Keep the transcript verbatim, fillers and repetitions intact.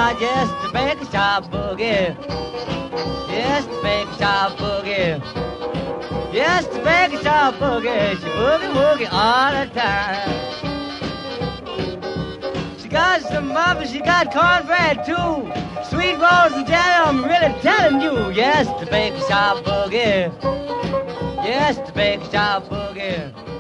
got just the baker shop boogie. Just the baker shop boogie. Just the baker shop boogie. She boogie woogie all the time. She got some muffins, she got cornbread too. Sweet rolls and jelly, I'm really telling you. Yes, the baker shop boogie. Yes, the baker shop boogie.